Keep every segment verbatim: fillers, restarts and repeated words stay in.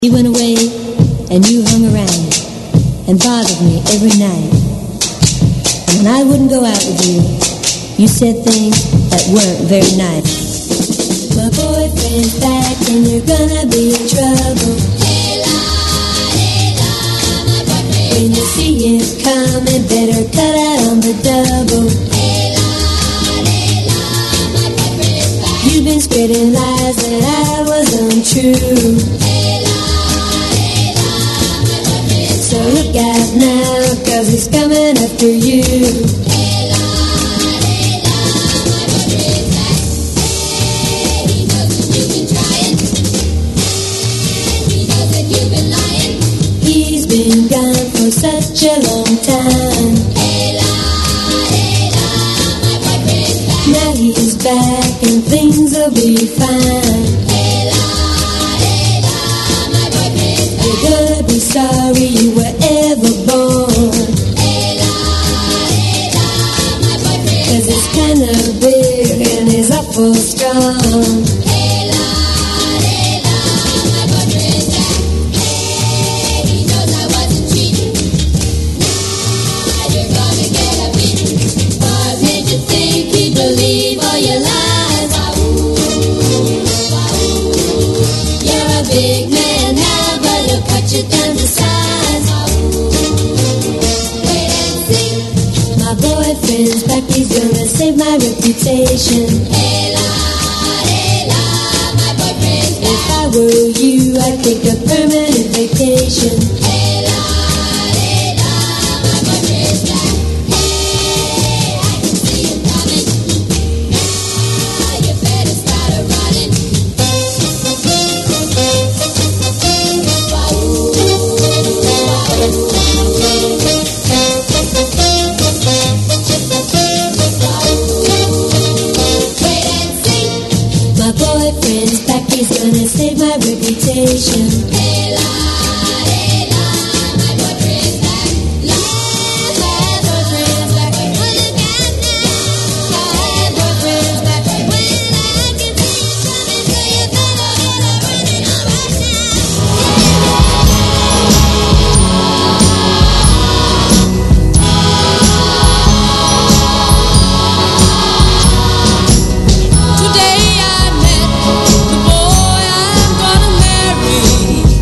He went away and you hung around and bothered me every night. And when I wouldn't go out with you, you said things that weren't very nice. My boyfriend's back and you're gonna be in trouble. Hey la, hey la, my boyfriend. When you see him coming, better cut out on the double. Hey la, hey la, my boyfriend's back. You've been spreading lies that I was untrue. So look out now, cause he's coming after you. Hey la, hey la, my boyfriend's back. Hey, he knows that you've been trying. And he knows that you've been lying. He's been gone for such a long time. Hey la, hey la, my boyfriend's back. Now he's back and things will be fine. Hey la, hey la, my boyfriend's back. You're gonna be sorry you were ever born. Hey la, hey la, my boyfriend. Cause it's kinda big and he's awful strong. Hey la, hey la, my boyfriend's back. Hey, he knows I wasn't cheating. Now you're gonna get a beating. What made you think he'd believe all your lies? Wah-oo, wah-oo. You're a big man now, but he'll cut you down to size. Wait and see. My boyfriend's back, he's gonna save my reputation. Hey la, hey la, my boyfriend's back. If I were you, I'd take a permanent vacation. Hey la, hey la, my boyfriend's back. Hey, I can see him coming. Now you better start a running. My boyfriend's back, he's gonna save my reputation. Hey la, hey la, my boyfriend's back. La, my boyfriend's back. Well, look out now, my boyfriend's back. Well, I can see you coming, so you better get a running on right Today I met the boy I'm gonna marry.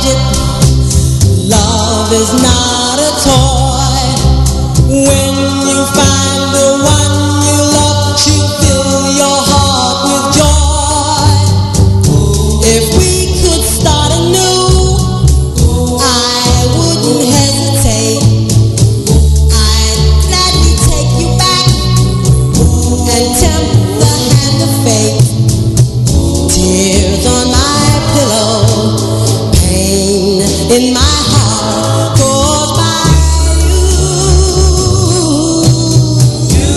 find it. Love is not a toy. When you find the one you love, she'll fill your heart with joy. If we could start anew, I wouldn't hesitate. I'd gladly take you back and tempt the hand of fate. Tears on my pillow, pain in my heart caused by you. You.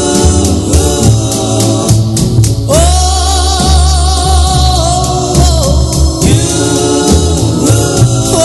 Oh, you. Oh,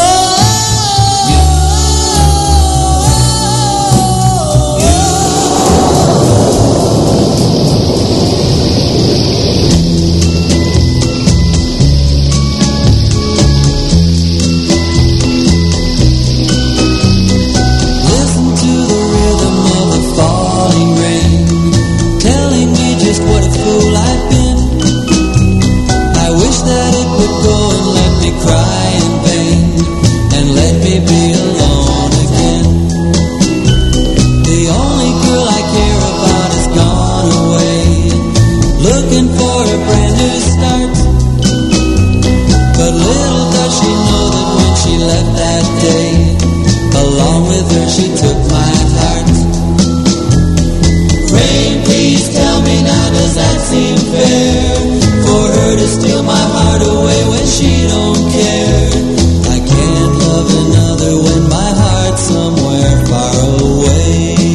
Listen to the rhythm of the falling rain, telling me just what a fool I've been. I wish that it would go and let me cry in vain, and let me be alone again. The only girl I care about has gone away, looking for a brand new start. But little does she know that when she left that day, along with her she took my heart. Rain, please tell me now, does that seem fair? For her to steal my heart away when she don't care. I can't love another when my heart's somewhere far away.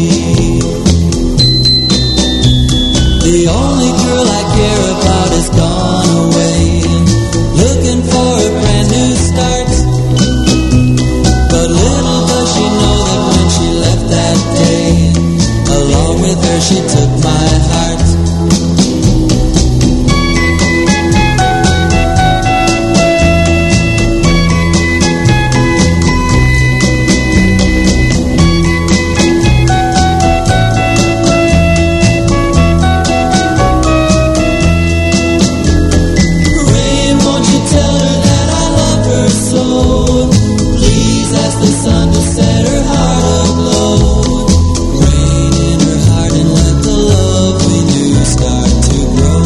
The only girl I care about has gone away, looking for a brand new start. But little does she know that when she left that day, along with her she took my heart. Rain, won't you tell her that I love her so? Please ask the sun to set her heart aglow. Rain in her heart and let the love we knew start to grow.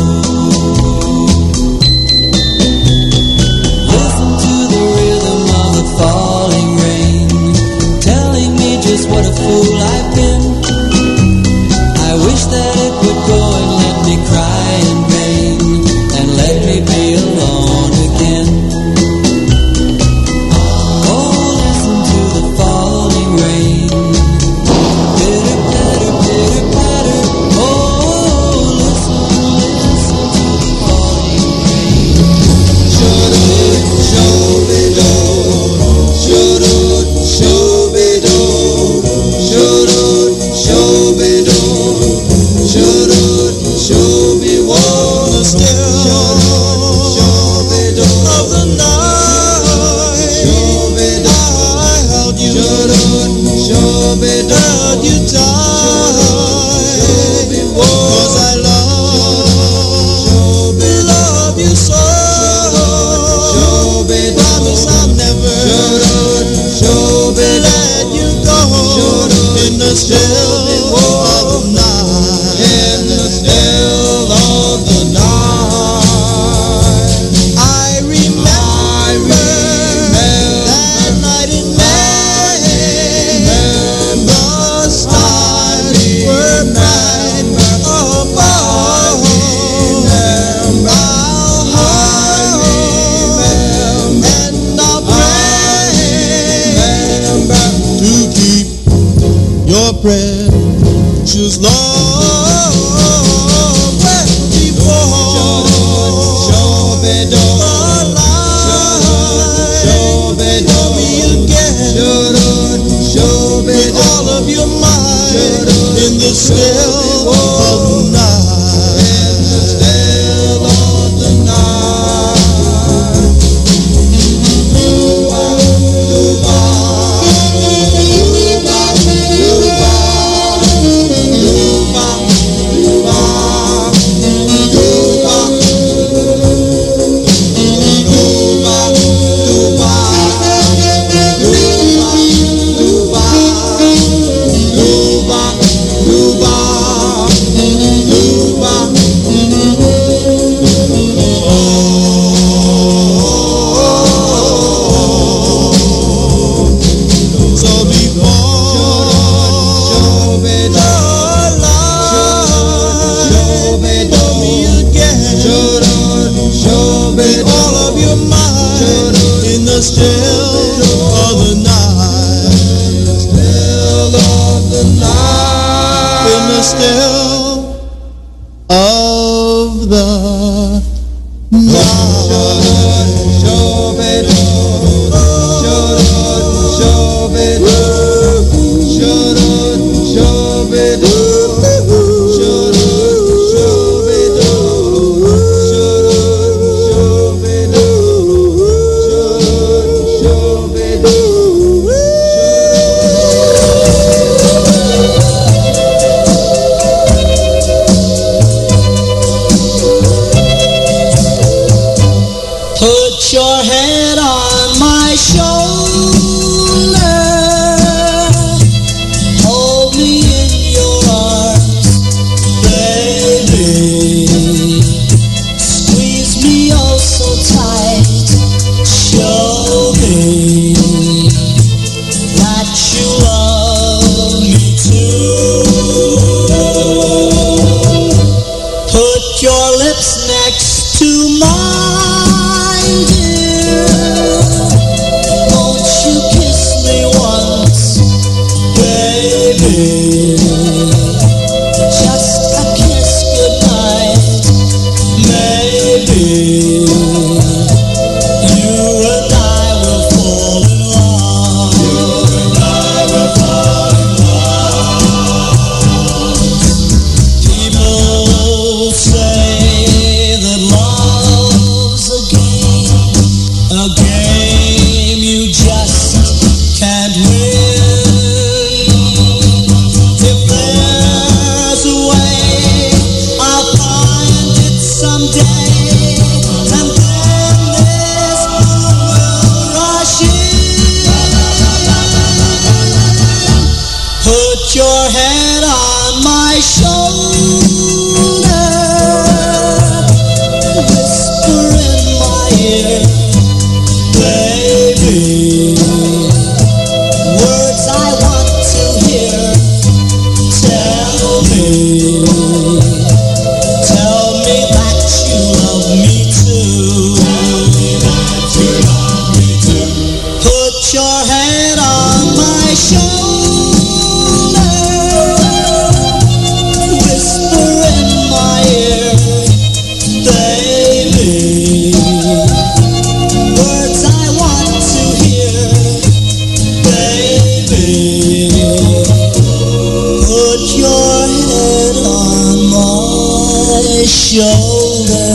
Listen to the rhythm of the falling rain, telling me just what a fool I've been. I wish that it would go and let me cry in vain, and let me be alone again. Oh, listen to the falling rain. Pitter patter, pitter patter. Oh, listen, listen to the falling rain. Should-do, show-be-do. Should-do, show-be-do. Should-do, show-be-do. Should-do, show-be-wo. Still show-be-do. Of the night, show-be-do. I held you. Should-do, show-be-do. Held you tight. Show-be-wo. 'Cause I love, love you so. Promise I'll never let you go. In the still of the night. In the still of the night. I remember that night in May. The stars were bright above. I'll hold and I'll pray to keep your precious love where before the light. Hold me again with all of your might in the still of the night. In the still of the night. Goodbye, goodbye, goodbye. of the Put your head on my shoulder, hold me in your arms, baby. Squeeze me oh so tight, show me that you love me too. Put your lips next to mine, dear. Won't you kiss me once, baby? Just a kiss goodnight, maybe. You and I will fall in love. You and I will fall in love. People say that love's a game, a game you just can't win. If there's a way, I'll find it someday, and then this moon will rush in. Put your head on my shoulder, whisper in my ear, baby, words I want to hear. Tell me, tell me that you love me too. Tell me that you love me too. Put your head on my shoulder, whisper in my ear, baby, words I want to hear, baby. Put your head on my shoulder.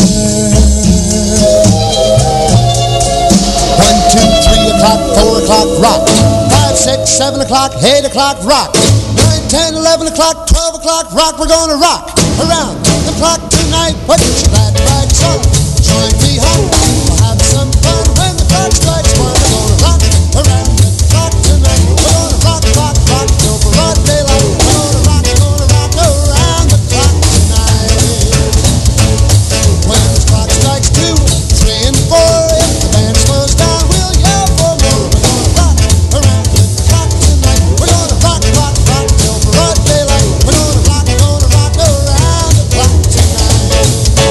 One, two, three o'clock, four o'clock, rock. Five, six, seven o'clock, eight o'clock, rock. Nine, ten, eleven o'clock, twelve o'clock, rock. We're gonna rock around the clock tonight. Put your glad rags on, join me home. We'll have some fun when the clock strikes one. We're gonna rock around the clock tonight. We're gonna rock, rock, rock till broad daylight. We're gonna rock, gonna rock around the clock tonight. When the clock strikes two, three, and four, if the band slows down, we'll yell for more. We're gonna rock around the clock tonight. We're gonna rock, rock, rock till broad daylight. We're gonna rock, gonna rock around the clock tonight.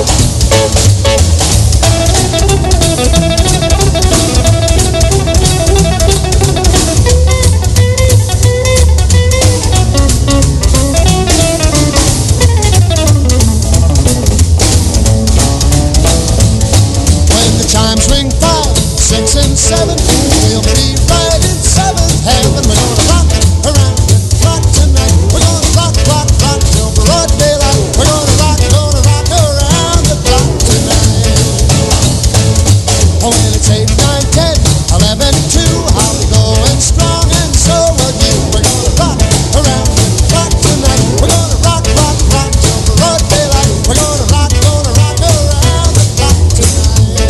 When the chimes ring five, six, and seven, we'll be right in seventh heaven. We're gonna rock around the clock tonight. We're gonna rock, rock, rock till broad daylight. We're gonna rock, gonna rock around the clock tonight. Oh, when it's eight, nine, ten, eleven, two, I'll be going strong, and so will you. We're gonna rock around the clock tonight. We're gonna rock, rock, rock till broad daylight. We're gonna rock, gonna rock around the clock tonight.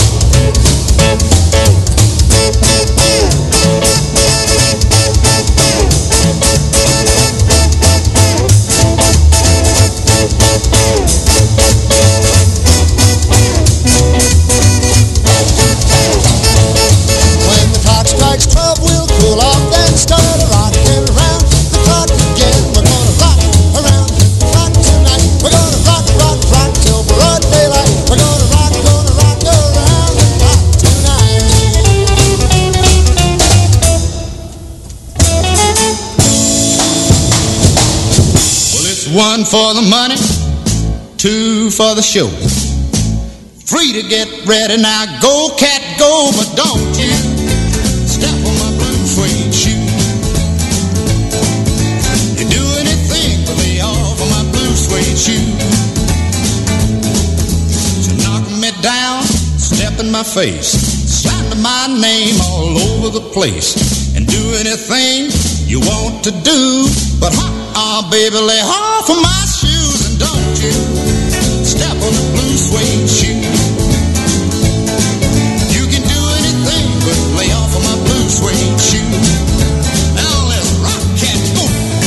When the clock strikes twelve, we'll cool off, then start rocking around the clock again. We're gonna rock around the clock tonight. We're gonna rock, rock, rock till broad daylight. We're gonna rock, gonna rock around the clock tonight. Well, it's one for the money, two for the show. Free to get ready now, go cat go, but don't you step on my blue suede shoe. You do anything but lay off of my blue suede shoe. So knock me down, step in my face, slander my name all over the place, and do anything you want to do, but uh-uh, baby, lay off of my shoes, and don't you step on the blue suede shoe. You can do anything but lay off of my blue suede shoe. Now let's rock, cat, go.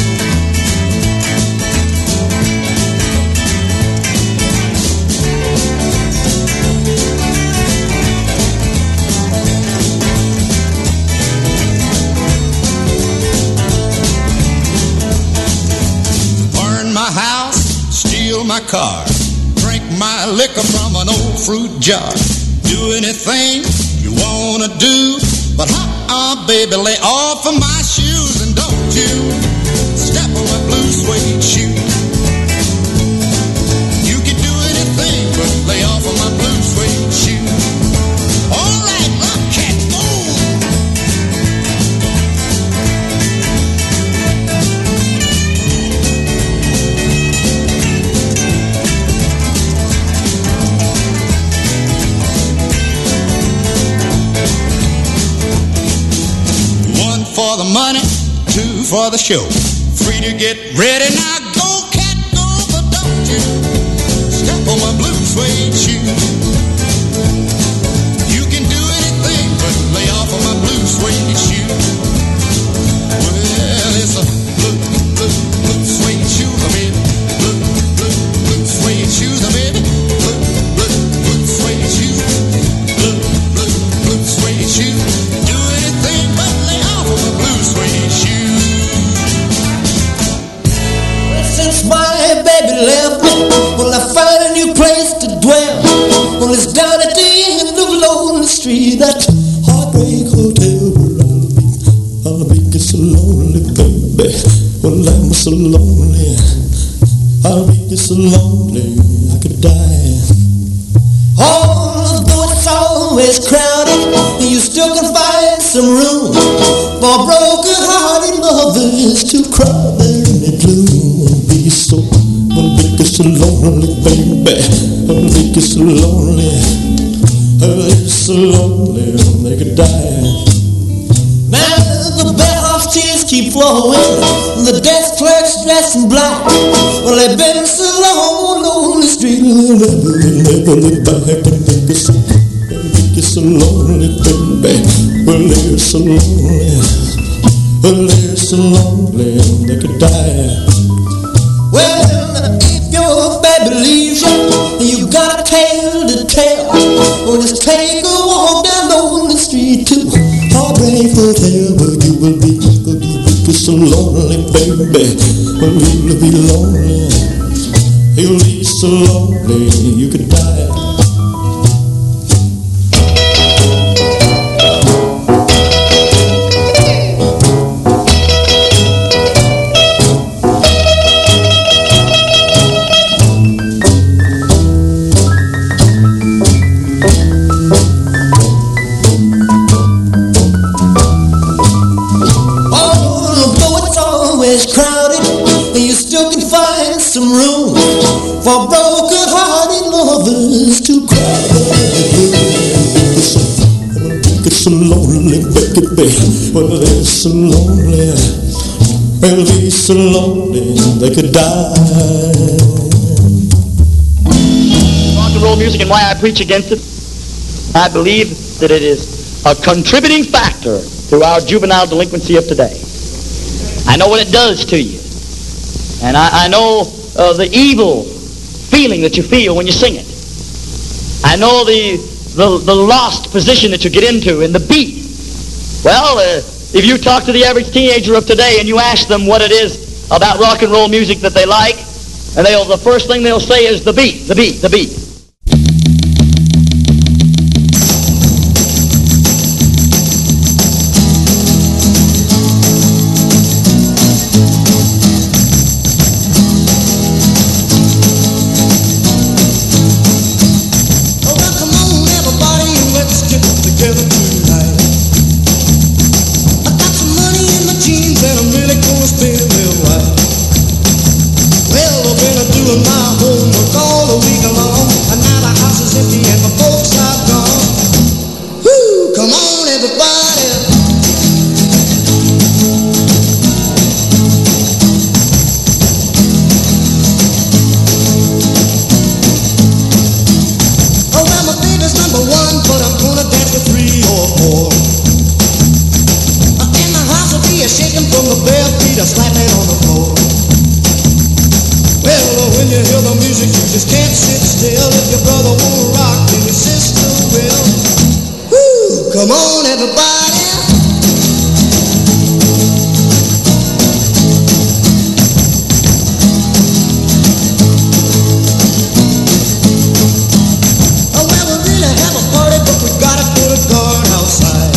My house, steal my car, drink my liquor from an old fruit jar. Do anything you wanna do, but uh-uh, baby, lay off of my shoes, and don't you step on my blue suede shoe. You can do anything but lay off of my blue suede shoe. All right, rock cat, move. For the money, two for the show. Free to get ready now, go cat go, but don't you step on my blue suede shoe. You can do anything but lay off of my blue suede shoe. Well, it's a blue, blue, blue suede shoe, baby. Blue, blue, blue suede shoes, baby. Blue, blue, blue suede shoes. Blue, blue, blue suede shoes. Do anything but lay off of my blue suede shoe. Well, since my baby left me, well, I found a new place to dwell. Well, it's down at the end of Lonely Street, that Heartbreak Hotel where I'll be. I'll be just so lonely, baby. Well, I'm so lonely. I'll be just so lonely, I could die. Although it's always crowded, you still can find some room for broken-hearted lovers to cry there in the gloom. I'll be so, I'll be just so lonely, baby. I'll be just so lonely. I'll be so lonely, they could die. Now the bellhop's tears keep flowing, the desk clerk's dressed in black. Well, they've been so long on the street, they'll never, never look back. And they're so, they're so lonely, baby. Well, they're so lonely. Well, they're so lonely, they could die. Well, if your baby leaves you, you got a tale to tell. Well, just take a walk down on the street to Heartbreak Hotel, where you will be, where you will be so lonely, baby. Well, you'll be lonely. You'll be so lonely, you could die. Some room for broken-hearted lovers to cry. It's so lonely, baby. Well, they're so lonely. They'll be so lonely they could die. Rock and roll music and why I preach against it. I believe that it is a contributing factor to our juvenile delinquency of today. I know what it does to you. And I, I know uh, the evil feeling that you feel when you sing it. I know the, the, the lost position that you get into in the beat. Well, uh, if you talk to the average teenager of today and you ask them what it is about rock and roll music that they like, and they'll, the first thing they'll say is the beat, the beat, the beat. in my home worked all the week long, and now the house is empty and my folks have gone. Woo! Come on, everybody. Oh, well, my baby's number one, but I'm gonna dance with three or four. And the house will be a shaking from the bare feet a slapping on the floor. Well, when you hear the music, you just can't sit still. If your brother won't rock, then your sister will. Woo! Come on, everybody. Oh, well, we really have a party, but we gotta put a guard outside.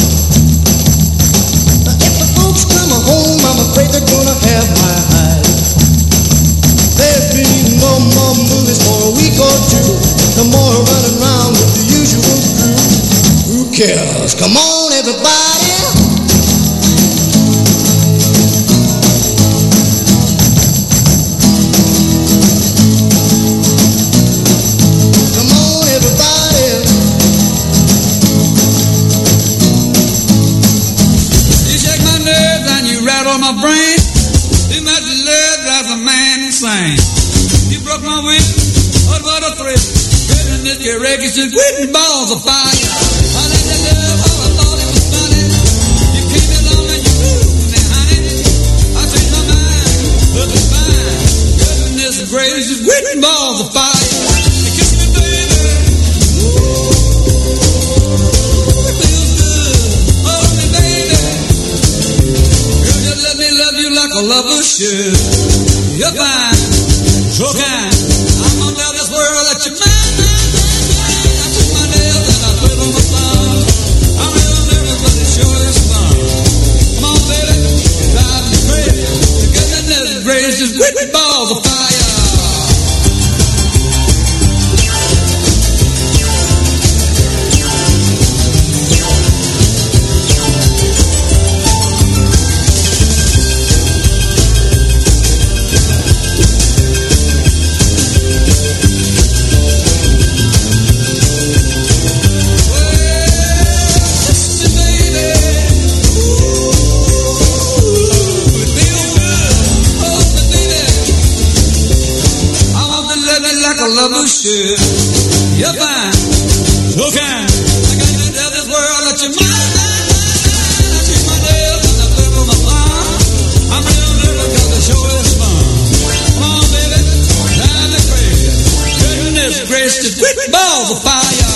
If the folks come home, I'm afraid they're gonna have my hide. There'd be no more movies for a week or two. No more running around with the usual crew. Who cares? Come on, everybody. Come on, everybody. You shake my nerves and you rattle my brain. Too much love drives a man insane. You broke my wing, what what a thrill. Goodness, your records just quitting balls of fire. I let you love all I thought it was funny. You came along and you moved me, honey. I changed my mind, looking fine. Goodness gracious, quitting balls of fire. You kiss me, baby. Ooh, it feels good. Hold me, baby. Girl, just let me love you like a lover should. You're fine, so kind. I'm gonna tell this world that you're mine, mine, mine, mine. I took my nails and I put on my thumb. I'm real nervous, but it sure is fun. Come on, baby, you drive me crazy. The goodness gracious, with balls of fire. Lover should. You're fine, so kind. I got to tell this world that you're mine, mine, mine, mine. I treat my nails and I flip on my thumb. I'm real nervous cause the show is fun. Come on, baby, drive me crazy. Goodness gracious, quick balls of fire.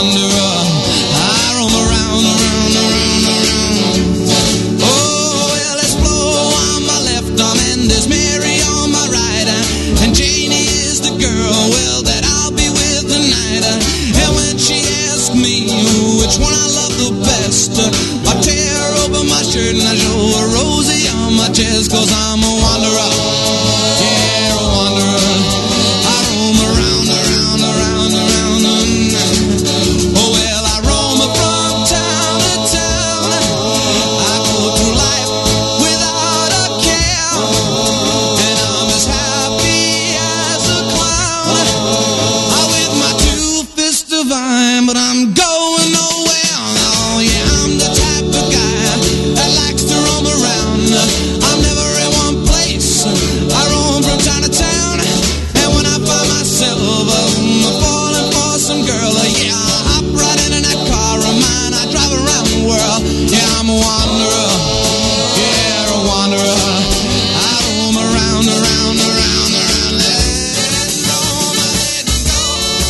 wanderer. I roam around, around, around, around. Oh, well, there's Flo on my left arm and there's Mary on my right. And Janie is the girl, well, that I'll be with tonight. And when she asks me which one I love the best, I tear open my shirt and I show her Rosie on my chest, 'cause I'm a wanderer. Yeah, a wanderer. I roam around, around, around, around. Oh, well, I roam from town to town. I go through life without a care, and I'm as happy as a clown. I with my two fists divine, but I'm going nowhere. Oh, yeah, I'm the type of guy that likes to roam around. I'm never in one place. I roam from town to town, and when I find myself um, falling for some girl, uh, yeah, I hop right into that car of mine. I drive around the world. Yeah, I'm a wanderer. Yeah, a wanderer. I roam around, around, around, around. Letting go, letting go.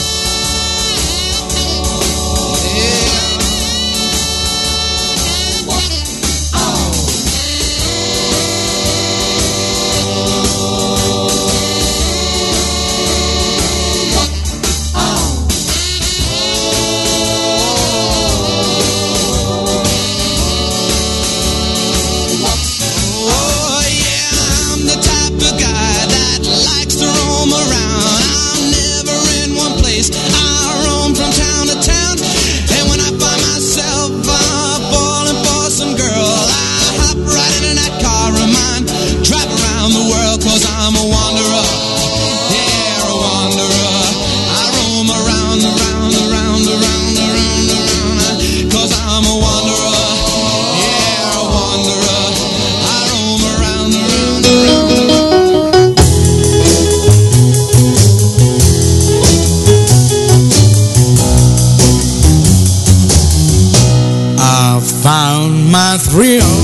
Yeah. Oh, yeah, I'm the type of guy that likes to roam around. I'm never in one place. I roam from town to town, and when I find myself uh, falling for some girl, I hop right into that car of mine, drive around the world, 'cause I'm a wanderer. Yeah, a wanderer. I roam around, around, around, around, around, around, 'cause I'm a wanderer. Yeah, a wanderer. I roam around, around, around. I found my thrill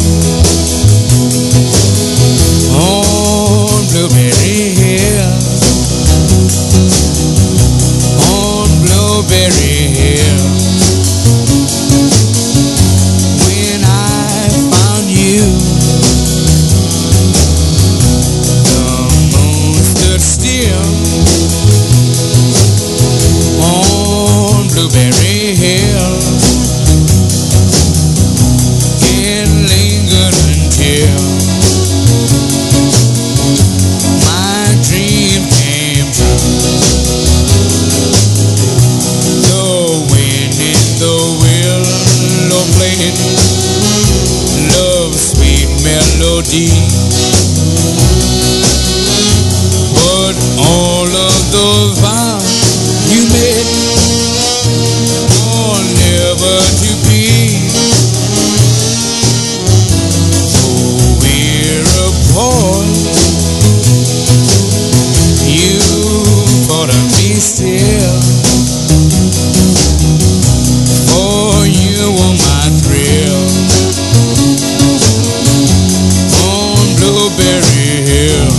on Blueberry Hill, on Blueberry Hill. When I found you, the moon stood still on Blueberry Hill. It lingered until my dream came true. The wind in the willow played love's sweet melody, but all of those vows you made are never to be. You thought of me still, for you were my thrill on Blueberry Hill.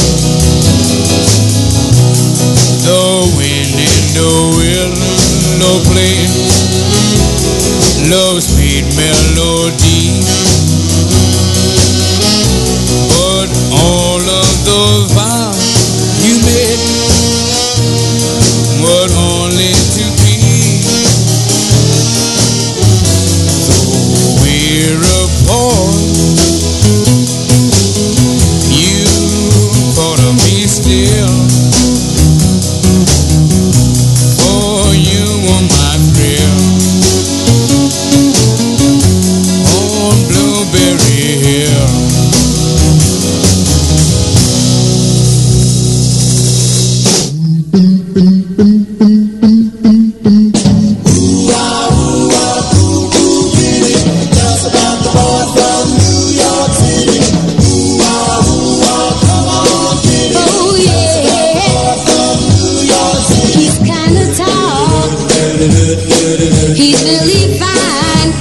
The wind in the willow played love's sweet melody, but all of those vows you made were only to be. Though we're apart, you thought of me still, for you were my thrill on Blueberry Hill. He's really fine.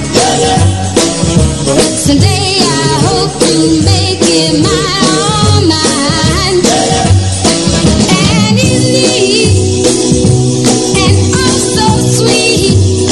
Someday I hope to make him my own mine. And he's neat and oh so sweet.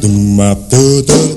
dum ba do do